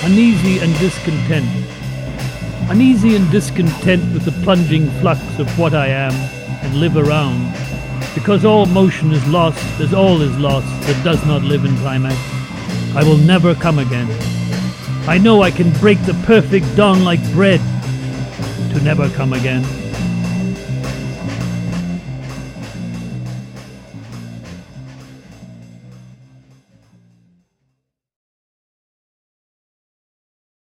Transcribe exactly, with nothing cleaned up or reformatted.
uneasy and discontent. Uneasy and discontent with the plunging flux of what I am and live around, because all motion is lost as all is lost that does not live in climax. I will never come again. I know I can break the perfect dawn like bread to never come again.